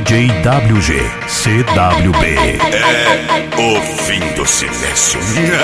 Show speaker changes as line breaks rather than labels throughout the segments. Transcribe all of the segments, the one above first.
DJ WG CWB.
É o fim do silêncio.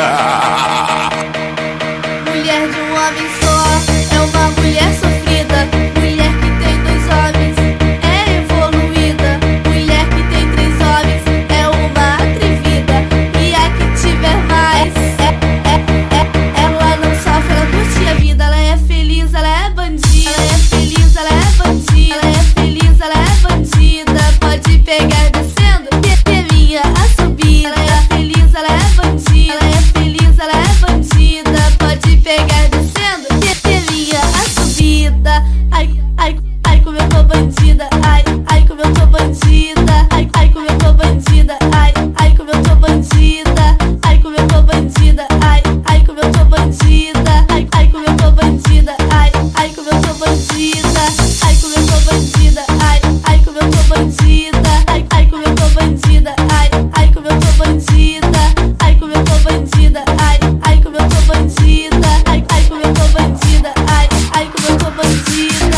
Mulher de um homem só é uma mulher sofrida. Mulher que tem dois homens é evoluída. Mulher que tem três homens é uma atrevida. E a que tiver mais ela não sofre, ela curte a vida. Ela é feliz, ela é bandida. Ela é feliz, ela é bandida. Ela é feliz, ela é bandida. Pode pegar descendo, que é minha a subida. Ela é feliz, ela é bandida. Ela é feliz, ela é bandida. Pode pegar descendo, que é minha a subida. Ai, ai, ai, como eu tô bandida. Ai, ai, como eu tô bandida. Ai, ai, como eu tô bandida. Ai, ai, como eu tô bandida. Ai, como eu tô bandida. Ai, ai, como eu tô bandida. Ai, ai, como eu tô bandida. Ai, ai, como eu tô bandida. Ai, como eu tô bandida. Ai, ai, como eu tô bandida. Ai, ai, como eu tô bandida. Ai, ai, como eu tô bandida. Ai, como eu tô bandida. Ai, ai, como eu tô bandida. Ai, ai, como eu tô bandida. Ai, ai, como eu tô bandida.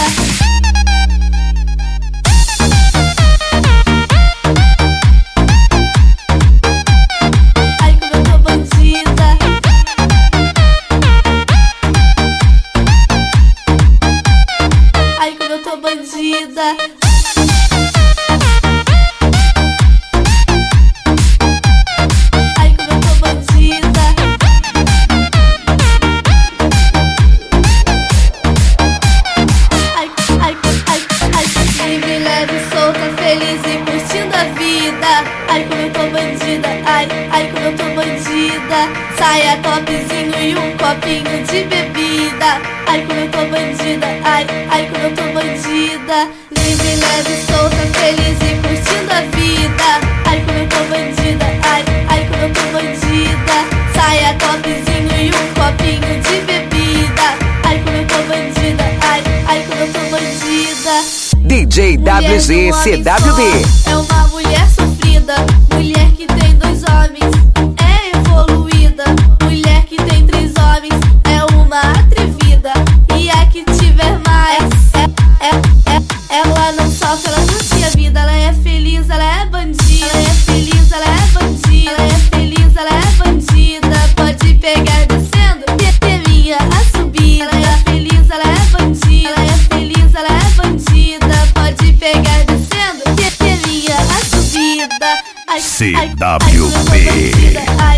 Ai, como eu tô bandida. Ai, como eu tô bandida. Ai, como eu tô bandida. Ai, ai, ai, ai, livre, leve, solta, feliz e curtindo a vida. Ai, como eu tô bandida. Ai, ai, como eu tô bandida. Saia, topzinho e um copinho de bebida. Ai, como eu tô bandida. Ai, ai, como eu tô bandida. Livre, leve, solta, feliz e curtindo a vida. Ai, como eu tô bandida. Ai, ai, como eu tô bandida. Saia, topzinho e um copinho de bebida. Ai, como eu tô bandida. Ai, ai, como eu tô bandida.
DJ WG CWB.
É uma mulher sofrida. Mulher que tem dois homens é evoluída. Mulher que tem três homens é uma atrevida. E a que tiver mais ela não sofre, ela curte a vida. Ela é feliz, ela é bandida. Ela é feliz, ela é bandida. Ela é feliz, ela é bandida. Pode pegar descendo, que é minha a subida. Ela é feliz, ela é bandida. Ela é feliz, ela é bandida. Pode pegar descendo, que é minha a subida. Ai, ai, ai, como eu tô bandida. Ai,